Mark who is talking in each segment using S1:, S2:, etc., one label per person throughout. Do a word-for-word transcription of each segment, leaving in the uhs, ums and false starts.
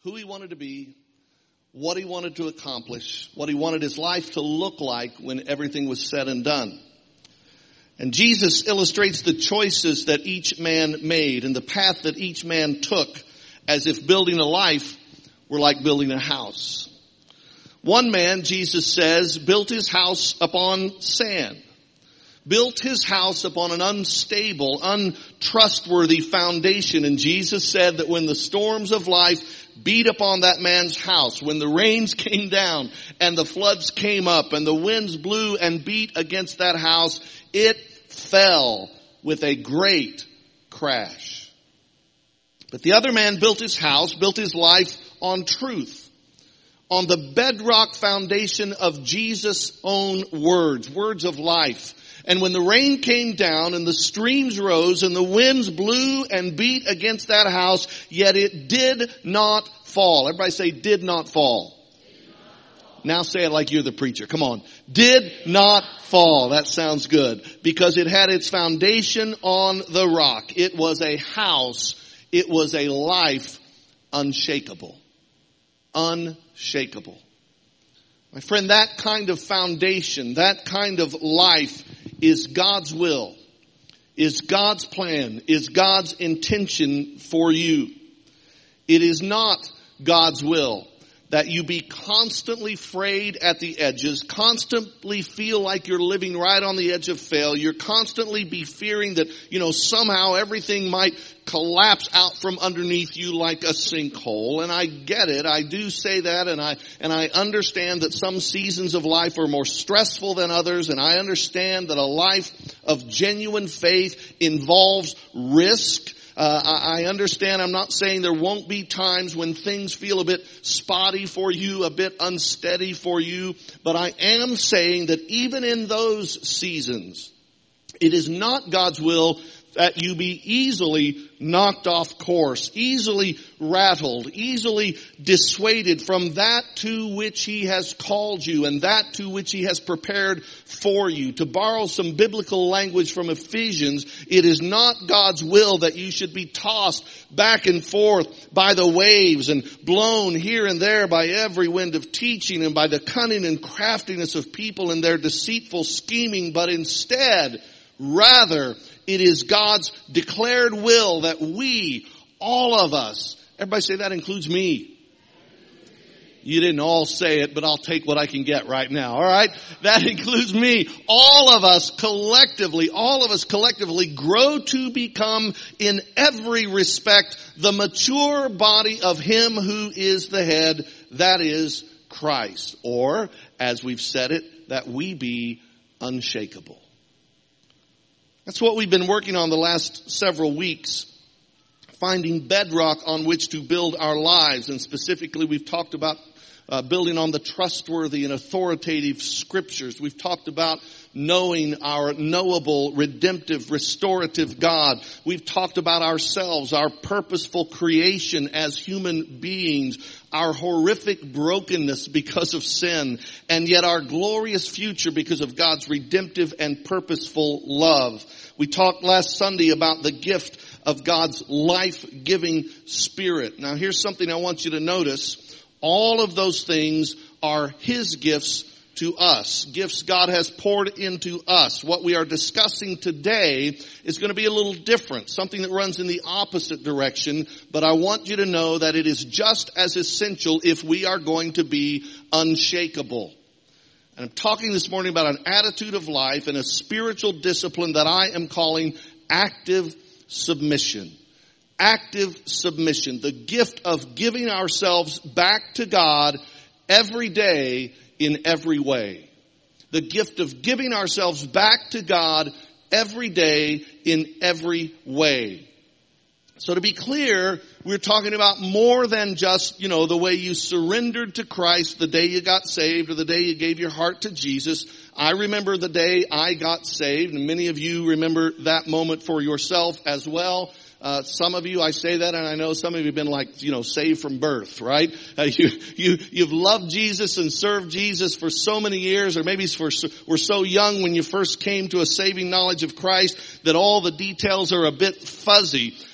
S1: who he wanted to be, what he wanted to accomplish, what he wanted his life to look like when everything was said and done. And Jesus illustrates the choices that each man made and the path that each man took, as if building a life were like building a house. One man, Jesus says, built his house upon sand. Built his house upon an unstable, untrustworthy foundation. And Jesus said that when the storms of life beat upon that man's house, when the rains came down and the floods came up and the winds blew and beat against that house, it fell with a great crash. But the other man built his house, built his life on truth, on the bedrock foundation of Jesus' own words, words of life. And when the rain came down and the streams rose and the winds blew and beat against that house, yet it did not fall. Everybody say, did not fall. Did not fall. Now say it like you're the preacher. Come on. Did not fall. That sounds good. Because it had its foundation on the rock. It was a house. It was a life unshakable. Unshakable. My friend, that kind of foundation, that kind of life is God's will, is God's plan, is God's intention for you. It is not God's will that you be constantly frayed at the edges, constantly feel like you're living right on the edge of failure, constantly be fearing that, you know, somehow everything might collapse out from underneath you like a sinkhole. And I get it. I do say that, and I and I understand that some seasons of life are more stressful than others, and I understand that a life of genuine faith involves risk. Uh, I, I understand. I'm not saying there won't be times when things feel a bit spotty for you, a bit unsteady for you, but I am saying that even in those seasons, it is not God's will that you be easily knocked off course, easily rattled, easily dissuaded from that to which he has called you and that to which he has prepared for you. To borrow some biblical language from Ephesians, it is not God's will that you should be tossed back and forth by the waves and blown here and there by every wind of teaching and by the cunning and craftiness of people and their deceitful scheming, but instead, rather, it is God's declared will that we, all of us, everybody say that includes me. You didn't all say it, but I'll take what I can get right now. All right? That includes me. All of us collectively, all of us collectively grow to become in every respect the mature body of him who is the head, that is Christ. Or, as we've said it, that we be unshakable. That's what we've been working on the last several weeks, finding bedrock on which to build our lives. And specifically, we've talked about uh, building on the trustworthy and authoritative scriptures. We've talked about knowing our knowable, redemptive, restorative God. We've talked about ourselves, our purposeful creation as human beings, our horrific brokenness because of sin, and yet our glorious future because of God's redemptive and purposeful love. We talked last Sunday about the gift of God's life-giving Spirit. Now here's something I want you to notice. All of those things are His gifts to us. Gifts God has poured into us. What we are discussing today is going to be a little different. Something that runs in the opposite direction. But I want you to know that it is just as essential if we are going to be unshakable. And I'm talking this morning about an attitude of life and a spiritual discipline that I am calling active submission. Active submission. The gift of giving ourselves back to God every day in every way. The gift of giving ourselves back to God every day in every way. So to be clear, we're talking about more than just, you know, the way you surrendered to Christ the day you got saved or the day you gave your heart to Jesus. I remember the day I got saved, and many of you remember that moment for yourself as well. Uh, some of you, I say that, and I know some of you have been like, you know, saved from birth, right? Uh, you, you, you've loved Jesus and served Jesus for so many years, or maybe for, were so young when you first came to a saving knowledge of Christ that all the details are a bit fuzzy.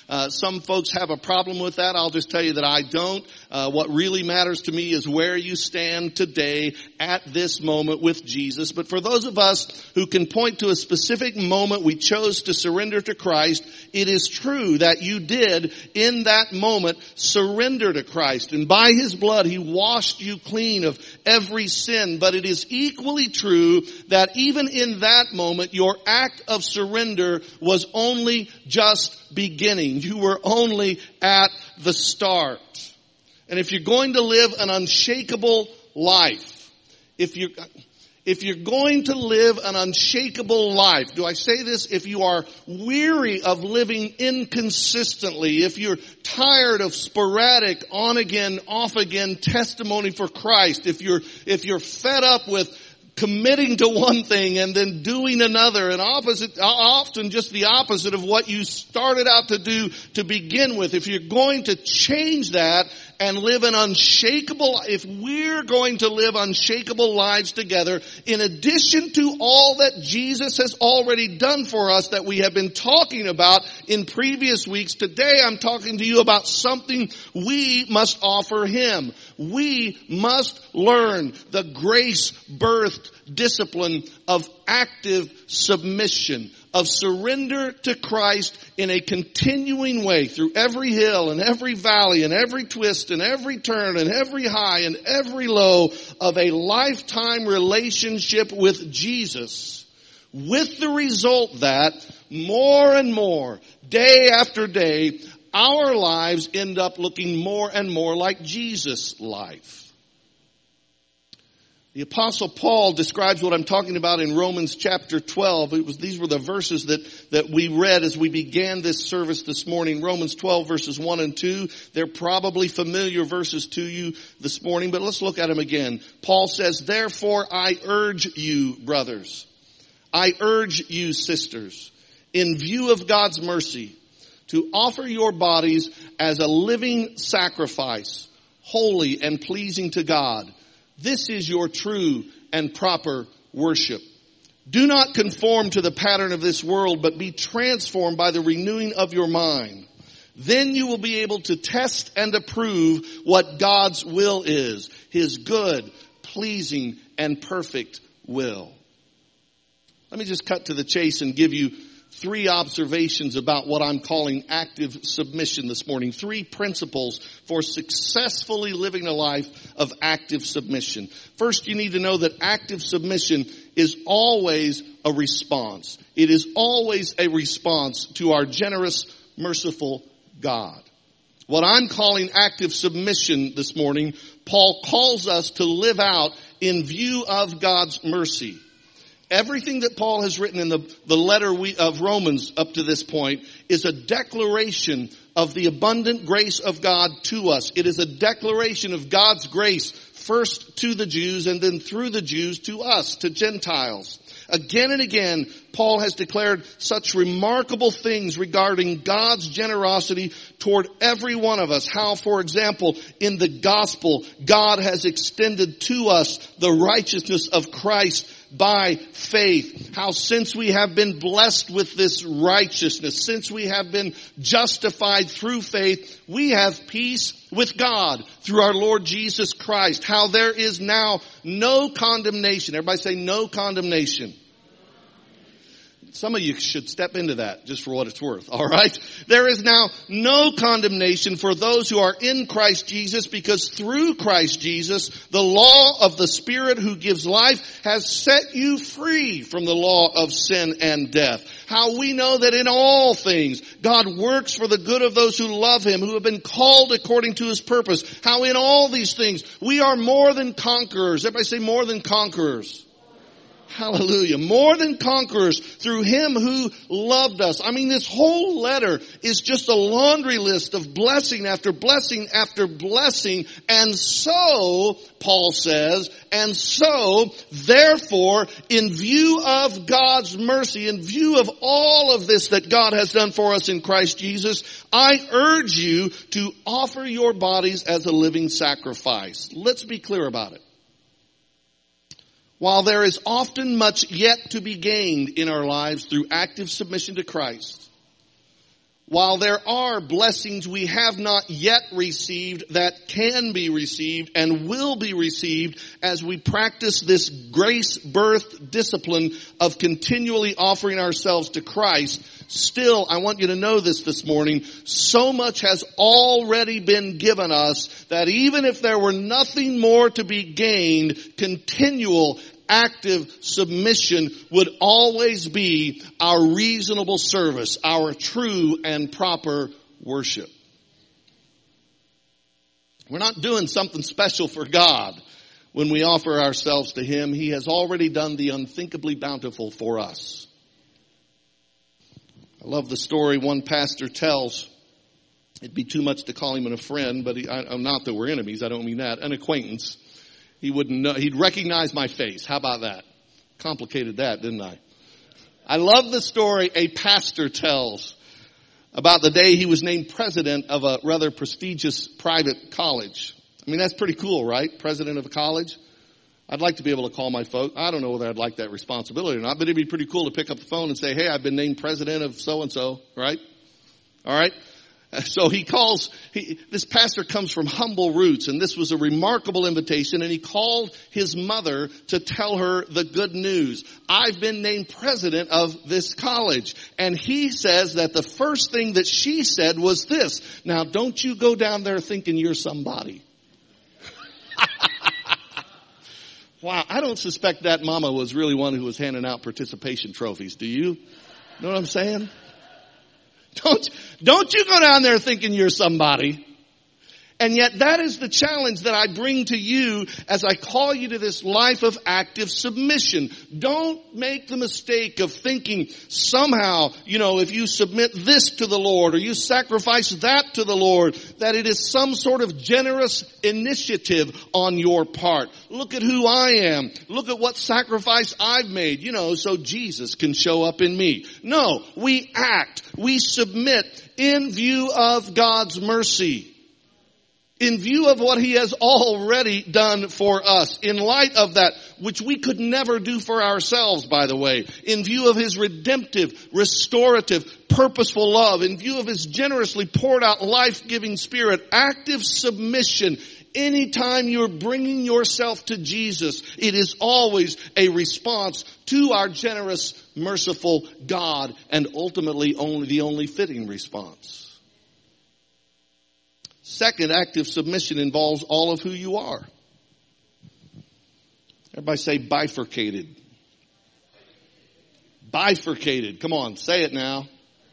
S1: Uh, some folks have a problem with that. I'll just tell you that I don't. Uh, what really matters to me is where you stand today at this moment with Jesus. But for those of us who can point to a specific moment we chose to surrender to Christ, it is true that you did in that moment surrender to Christ. And by His blood, He washed you clean of every sin. But it is equally true that even in that moment, your act of surrender was only just beginning. You were only at the start. And if you're going to live an unshakable life, if you're, if you're going to live an unshakable life, do I say this? If you are weary of living inconsistently, if you're tired of sporadic, on again, off again testimony for Christ, if you're, if you're fed up with committing to one thing and then doing another, and opposite, often just the opposite of what you started out to do to begin with. If you're going to change that and live an unshakable, if we're going to live unshakable lives together, in addition to all that Jesus has already done for us that we have been talking about in previous weeks, today I'm talking to you about something we must offer Him. We must learn the grace-birthed discipline of active submission, of surrender to Christ in a continuing way through every hill and every valley and every twist and every turn and every high and every low of a lifetime relationship with Jesus, with the result that more and more, day after day, our lives end up looking more and more like Jesus' life. The Apostle Paul describes what I'm talking about in Romans chapter twelve. It was, these were the verses that, that we read as we began this service this morning. Romans twelve verses one and two. They're probably familiar verses to you this morning, but let's look at them again. Paul says, "Therefore I urge you, brothers, I urge you, sisters, in view of God's mercy, to offer your bodies as a living sacrifice, holy and pleasing to God. This is your true and proper worship. Do not conform to the pattern of this world, but be transformed by the renewing of your mind. Then you will be able to test and approve what God's will is, His good, pleasing, and perfect will." Let me just cut to the chase and give you three observations about what I'm calling active submission this morning. Three principles for successfully living a life of active submission. First, you need to know that active submission is always a response. It is always a response to our generous, merciful God. What I'm calling active submission this morning, Paul calls us to live out in view of God's mercy. Everything that Paul has written in the, the letter we, of Romans up to this point is a declaration of the abundant grace of God to us. It is a declaration of God's grace first to the Jews and then through the Jews to us, to Gentiles. Again and again, Paul has declared such remarkable things regarding God's generosity toward every one of us. How, for example, in the gospel, God has extended to us the righteousness of Christ by faith. How since we have been blessed with this righteousness, since we have been justified through faith, we have peace with God through our Lord Jesus Christ. How there is now no condemnation. Everybody say no condemnation. Some of you should step into that just for what it's worth, all right? There is now no condemnation for those who are in Christ Jesus, because through Christ Jesus, the law of the Spirit who gives life has set you free from the law of sin and death. How we know that in all things God works for the good of those who love Him, who have been called according to His purpose. How in all these things we are more than conquerors. Everybody say more than conquerors. Hallelujah. More than conquerors through Him who loved us. I mean, this whole letter is just a laundry list of blessing after blessing after blessing. And so, Paul says, and so, therefore, in view of God's mercy, in view of all of this that God has done for us in Christ Jesus, I urge you to offer your bodies as a living sacrifice. Let's be clear about it. While there is often much yet to be gained in our lives through active submission to Christ, while there are blessings we have not yet received that can be received and will be received as we practice this grace-birthed discipline of continually offering ourselves to Christ, still, I want you to know this this morning, so much has already been given us that even if there were nothing more to be gained, continual active submission would always be our reasonable service, our true and proper worship. We're not doing something special for God when we offer ourselves to Him. He has already done the unthinkably bountiful for us. I love the story one pastor tells. It'd be too much to call him a friend, but he, I, not that we're enemies, I don't mean that, an acquaintance. He wouldn't know, he'd recognize my face. How about that? Complicated that, didn't I? I love the story a pastor tells about the day he was named president of a rather prestigious private college. I mean, that's pretty cool, right? President of a college. I'd like to be able to call my folks. I don't know whether I'd like that responsibility or not, but it'd be pretty cool to pick up the phone and say, hey, I've been named president of so-and-so, right? All right? So he calls, he, this pastor comes from humble roots, and this was a remarkable invitation, and he called his mother to tell her the good news. I've been named president of this college. And he says that the first thing that she said was this: now don't you go down there thinking you're somebody. Wow, I don't suspect that mama was really one who was handing out participation trophies. Do you? Know what I'm saying? Don't, don't you go down there thinking you're somebody. And yet that is the challenge that I bring to you as I call you to this life of active submission. Don't make the mistake of thinking somehow, you know, if you submit this to the Lord or you sacrifice that to the Lord, that it is some sort of generous initiative on your part. Look at who I am. Look at what sacrifice I've made, you know, so Jesus can show up in me. No, we act, we submit in view of God's mercy. In view of what He has already done for us, in light of that, which we could never do for ourselves, by the way, in view of His redemptive, restorative, purposeful love, in view of His generously poured out life-giving Spirit, active submission. Anytime you're bringing yourself to Jesus, it is always a response to our generous, merciful God, and ultimately only the only fitting response. Second, active submission involves all of who you are. Everybody say bifurcated. Bifurcated. Come on, say it now.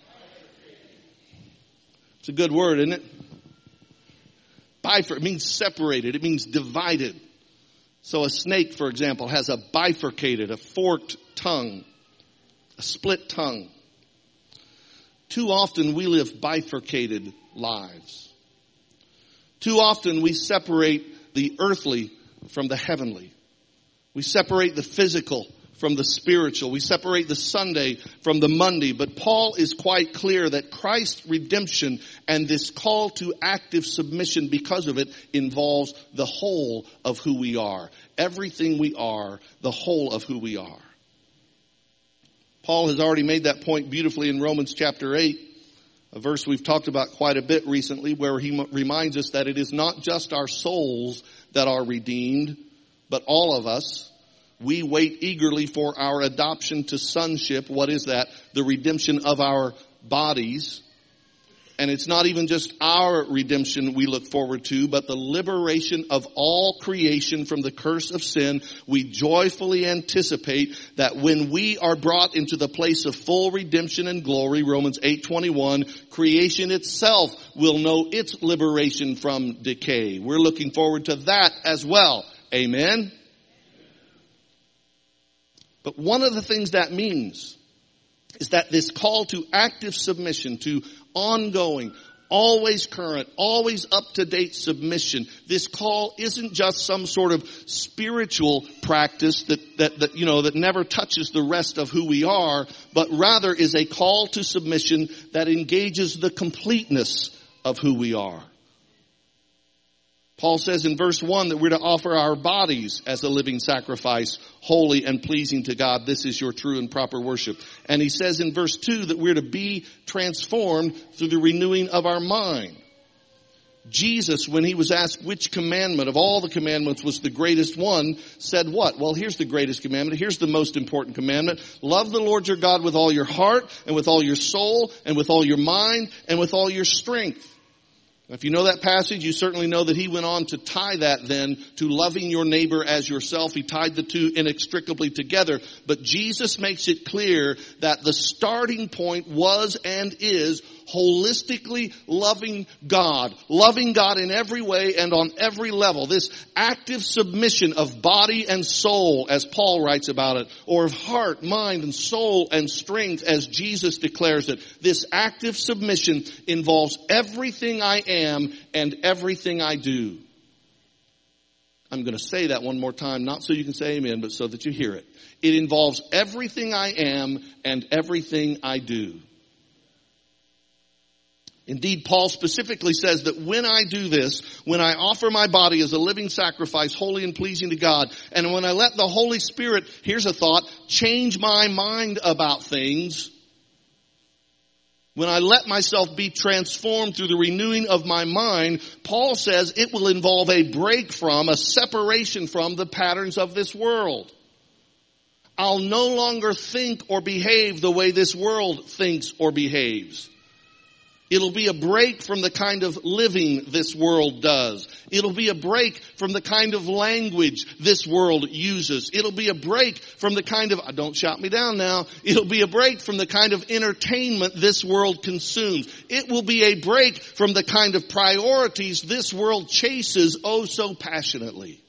S1: It's a good word, isn't it? Bifurcated. It means separated. It means divided. So a snake, for example, has a bifurcated, a forked tongue, a split tongue. Too often we live bifurcated lives. Too often we separate the earthly from the heavenly. We separate the physical from the spiritual. We separate the Sunday from the Monday. But Paul is quite clear that Christ's redemption and this call to active submission because of it involves the whole of who we are. Everything we are, the whole of who we are. Paul has already made that point beautifully in Romans chapter eight. A verse we've talked about quite a bit recently, where he m- reminds us that it is not just our souls that are redeemed, but all of us. We wait eagerly for our adoption to sonship. What is that? The redemption of our bodies. And it's not even just our redemption we look forward to, but the liberation of all creation from the curse of sin. We joyfully anticipate that when we are brought into the place of full redemption and glory, Romans eight twenty-one, creation itself will know its liberation from decay. We're looking forward to that as well. Amen? But one of the things that means is that this call to active submission, to ongoing, always current, always up-to-date submission, this call isn't just some sort of spiritual practice that, that, that, you know, that never touches the rest of who we are, but rather is a call to submission that engages the completeness of who we are. Paul says in verse one that we're to offer our bodies as a living sacrifice, holy and pleasing to God. This is your true and proper worship. And he says in verse two that we're to be transformed through the renewing of our mind. Jesus, when he was asked which commandment of all the commandments was the greatest one, said what? Well, here's the greatest commandment. Here's the most important commandment. Love the Lord your God with all your heart and with all your soul and with all your mind and with all your strength. If you know that passage, you certainly know that he went on to tie that then to loving your neighbor as yourself. He tied the two inextricably together. But Jesus makes it clear that the starting point was and is holistically loving God. Loving God in every way and on every level. This active submission of body and soul, as Paul writes about it, or of heart, mind, and soul and strength, as Jesus declares it. This active submission involves everything I am and everything I do. I'm going to say that one more time, not so you can say amen, but so that you hear it. It involves everything I am and everything I do. Indeed, Paul specifically says that when I do this, when I offer my body as a living sacrifice, holy and pleasing to God, and when I let the Holy Spirit, here's a thought, change my mind about things, when I let myself be transformed through the renewing of my mind, Paul says it will involve a break from, a separation from the patterns of this world. I'll no longer think or behave the way this world thinks or behaves. It'll be a break from the kind of living this world does. It'll be a break from the kind of language this world uses. It'll be a break from the kind of, don't shout me down now, it'll be a break from the kind of entertainment this world consumes. It will be a break from the kind of priorities this world chases oh so passionately.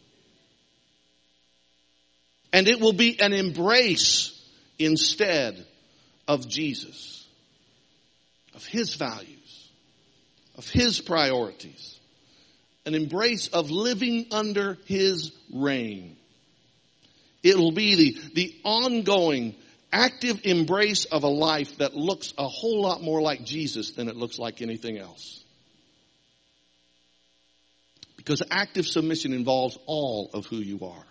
S1: And it will be an embrace instead of Jesus, of his values, of his priorities, an embrace of living under his reign. It will be the, the ongoing, active embrace of a life that looks a whole lot more like Jesus than it looks like anything else. Because active submission involves all of who you are.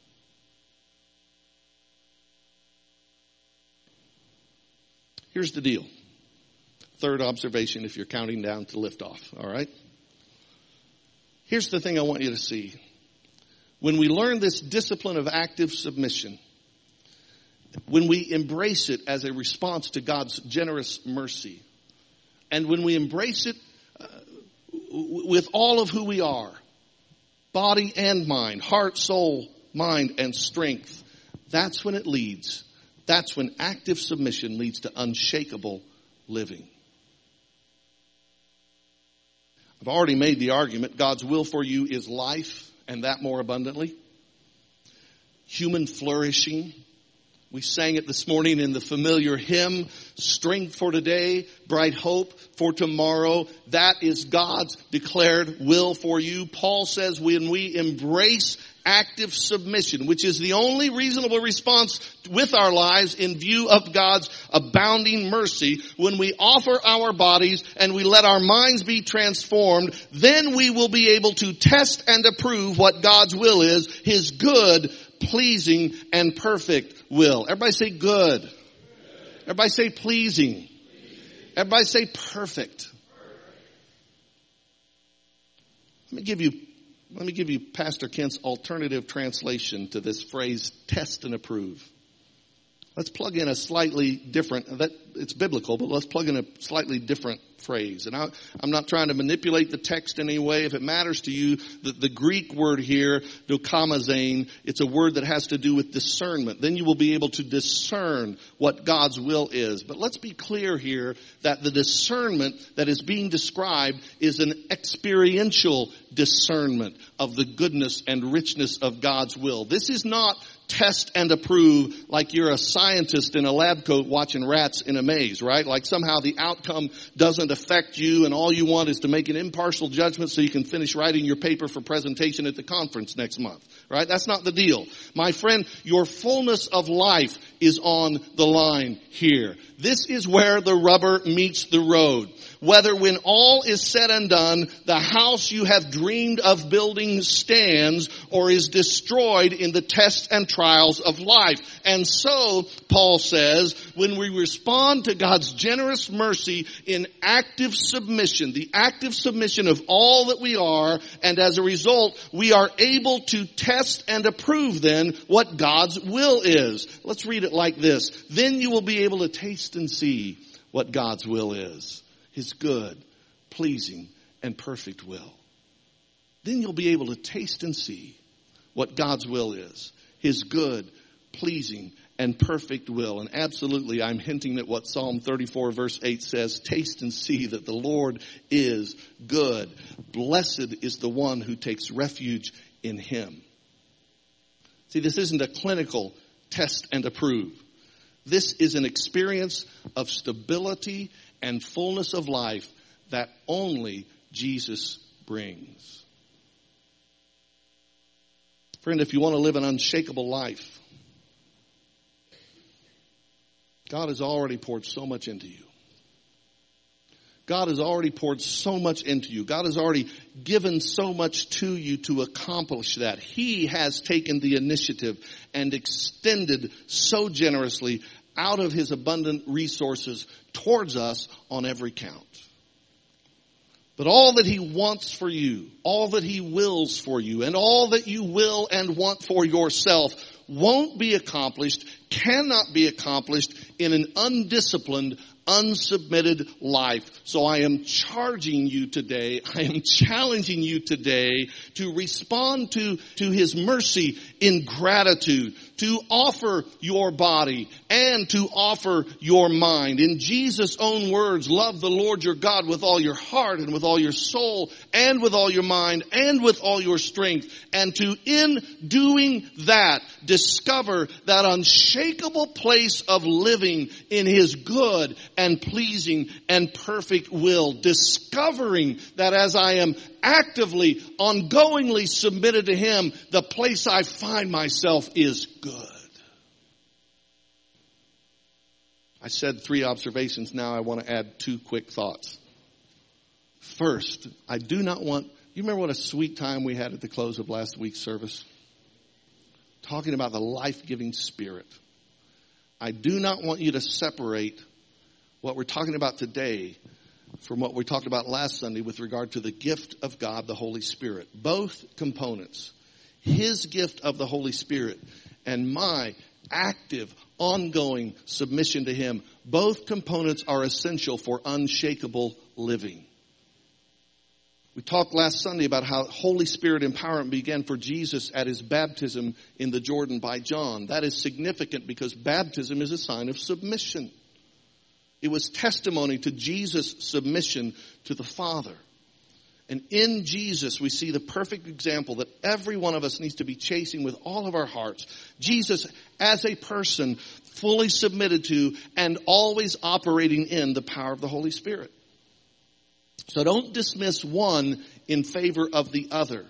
S1: Here's the deal. Third observation, if you're counting down to liftoff, all right? Here's the thing I want you to see. When we learn this discipline of active submission, when we embrace it as a response to God's generous mercy, and when we embrace it uh, with all of who we are, body and mind, heart, soul, mind, and strength, that's when it leads. That's when active submission leads to unshakable living. I've already made the argument, God's will for you is life, and that more abundantly. Human flourishing. We sang it this morning in the familiar hymn, strength for today, bright hope for tomorrow. That is God's declared will for you. Paul says when we embrace active submission, which is the only reasonable response with our lives in view of God's abounding mercy, when we offer our bodies and we let our minds be transformed, then we will be able to test and approve what God's will is, his good, pleasing, and perfect will. Everybody say good. Everybody say pleasing. Everybody say perfect. Let me give you Let me give you Pastor Kent's alternative translation to this phrase, test and approve. Let's plug in a slightly different, that it's biblical, but let's plug in a slightly different phrase. And I, I'm not trying to manipulate the text in any way. If it matters to you, the, the Greek word here, dokamazane, it's a word that has to do with discernment. Then you will be able to discern what God's will is. But let's be clear here that the discernment that is being described is an experiential discernment of the goodness and richness of God's will. This is not test and approve like you're a scientist in a lab coat watching rats in a maze, right? Like somehow the outcome doesn't affect you and all you want is to make an impartial judgment so you can finish writing your paper for presentation at the conference next month, right? That's not the deal. My friend, your fullness of life is on the line here. This is where the rubber meets the road. whether when all is said and done, the house you have dreamed of building stands or is destroyed in the tests and trials of life. And so, Paul says, when we respond to God's generous mercy in active submission, the active submission of all that we are, and as a result, we are able to test and approve then what God's will is. Let's read it like this. Then you will be able to taste and see what God's will is. His good, pleasing, and perfect will. Then you'll be able to taste and see what God's will is. His good, pleasing, and perfect will. And absolutely, I'm hinting at what Psalm thirty-four verse eight says. Taste and see that the Lord is good. Blessed is the one who takes refuge in him. See, this isn't a clinical test and approve. This is an experience of stability and fullness of life that only Jesus brings. Friend, if you want to live an unshakable life, God has already poured so much into you. God has already poured so much into you. God has already given so much to you to accomplish that. He has taken the initiative and extended so generously out of his abundant resources towards us on every count. But all that he wants for you, all that he wills for you, and all that you will and want for yourself won't be accomplished, cannot be accomplished in an undisciplined, unsubmitted life. So I am charging you today, I am challenging you today to respond to, to his mercy in gratitude, to offer your body and to offer your mind. In Jesus' own words, love the Lord your God with all your heart and with all your soul and with all your mind and with all your strength. And to, in doing that, discover that unshakable place of living in his good and pleasing and perfect will. Discovering that as I am actively, ongoingly submitted to him, the place I find myself is good. I said three observations. Now I want to add two quick thoughts. First, I do not want, you remember what a sweet time we had at the close of last week's service? Talking about the life-giving Spirit. I do not want you to separate what we're talking about today from what we talked about last Sunday with regard to the gift of God, the Holy Spirit. Both components, his gift of the Holy Spirit and my active, ongoing submission to him, both components are essential for unshakable living. We talked last Sunday about how Holy Spirit empowerment began for Jesus at his baptism in the Jordan by John. That is significant because baptism is a sign of submission. It was testimony to Jesus' submission to the Father. And in Jesus, we see the perfect example that every one of us needs to be chasing with all of our hearts. Jesus, as a person, fully submitted to and always operating in the power of the Holy Spirit. So don't dismiss one in favor of the other.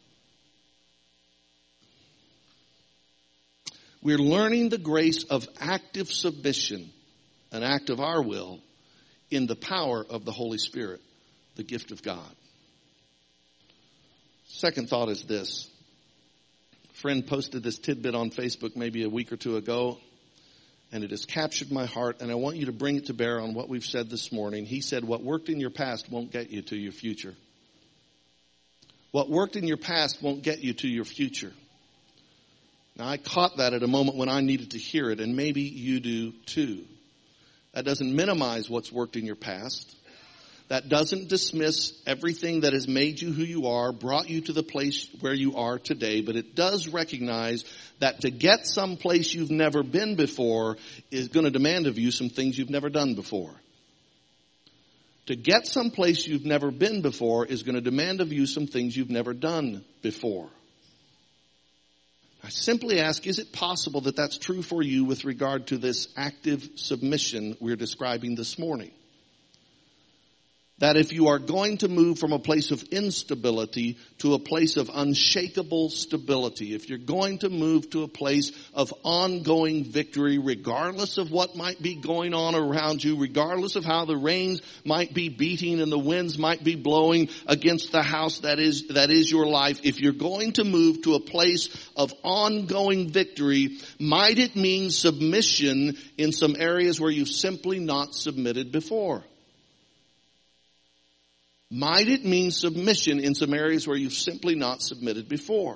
S1: We're learning the grace of active submission, an act of our will, in the power of the Holy Spirit, the gift of God. Second thought is this. A friend posted this tidbit on Facebook maybe a week or two ago, and it has captured my heart, and I want you to bring it to bear on what we've said this morning. He said, what worked in your past won't get you to your future. What worked in your past won't get you to your future. Now, I caught that at a moment when I needed to hear it, and maybe you do too. That doesn't minimize what's worked in your past. That doesn't dismiss everything that has made you who you are, brought you to the place where you are today, but it does recognize that to get someplace you've never been before is going to demand of you some things you've never done before. To get someplace you've never been before is going to demand of you some things you've never done before. I simply ask, is it possible that that's true for you with regard to this active submission we're describing this morning? That if you are going to move from a place of instability to a place of unshakable stability, if you're going to move to a place of ongoing victory, regardless of what might be going on around you, regardless of how the rains might be beating and the winds might be blowing against the house that is, that is your life, if you're going to move to a place of ongoing victory, might it mean submission in some areas where you've simply not submitted before? Might it mean submission in some areas where you've simply not submitted before?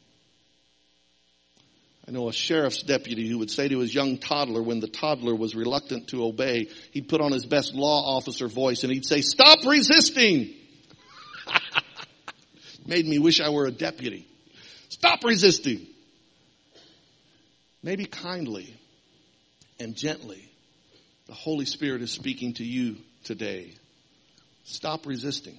S1: I know a sheriff's deputy who would say to his young toddler when the toddler was reluctant to obey, he'd put on his best law officer voice and he'd say, "Stop resisting." Made me wish I were a deputy. Stop resisting. Maybe kindly and gently, the Holy Spirit is speaking to you today. Stop resisting.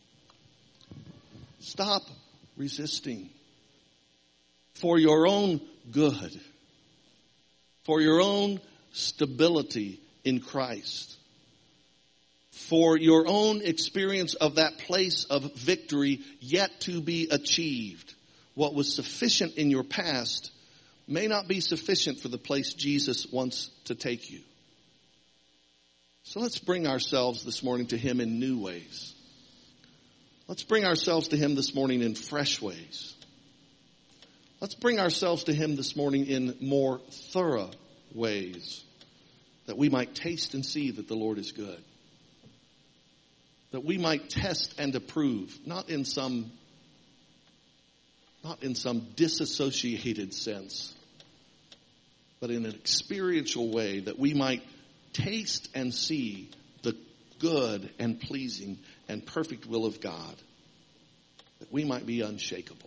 S1: Stop resisting. For your own good. For your own stability in Christ. For your own experience of that place of victory yet to be achieved. What was sufficient in your past may not be sufficient for the place Jesus wants to take you. So let's bring ourselves this morning to Him in new ways. Let's bring ourselves to Him this morning in fresh ways. Let's bring ourselves to Him this morning in more thorough ways, that we might taste and see that the Lord is good. That we might test and approve, not in some, not in some disassociated sense, but in an experiential way, that we might taste and see the good and pleasing and perfect will of God, that we might be unshakable.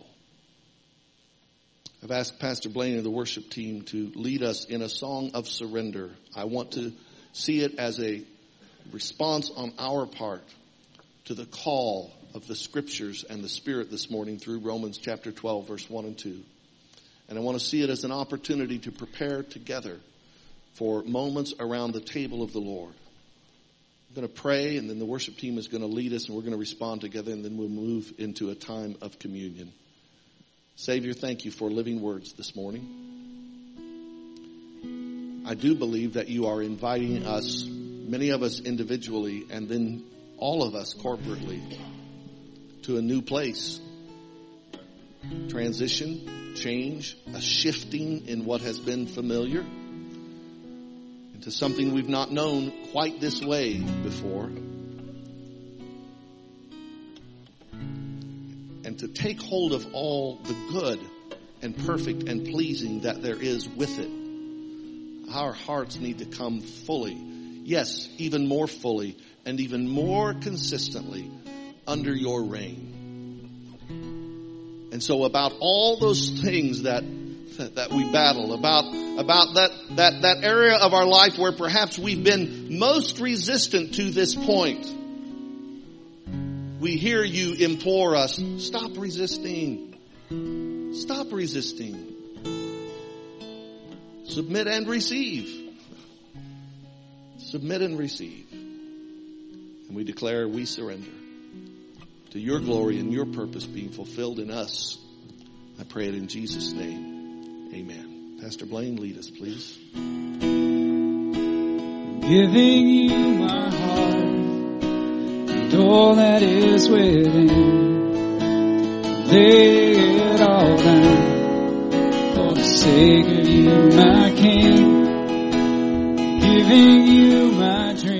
S1: I've asked Pastor Blaine and the worship team to lead us in a song of surrender. I want to see it as a response on our part to the call of the Scriptures and the Spirit this morning through Romans chapter twelve, verse one and two. And I want to see it as an opportunity to prepare together for moments around the table of the Lord. I'm going to pray, and then the worship team is going to lead us, and we're going to respond together, and then we'll move into a time of communion. Savior, thank you for living words this morning. I do believe that you are inviting us, many of us individually, and then all of us corporately, to a new place. Transition, change, a shifting in what has been familiar, into something we've not known quite this way before. And to take hold of all the good and perfect and pleasing that there is with it. Our hearts need to come fully, yes, even more fully and even more consistently under your reign. And so about all those things that that we battle, about about that, that, that area of our life where perhaps we've been most resistant to this point, we hear you implore us, stop resisting. Stop resisting. Submit and receive. Submit and receive. And we declare we surrender to your glory and your purpose being fulfilled in us. I pray it in Jesus' name. Amen. Pastor Blaine, lead us, please.
S2: Giving you my heart and all that is within. Lay it all down for the sake of you, my King. Giving you my dream.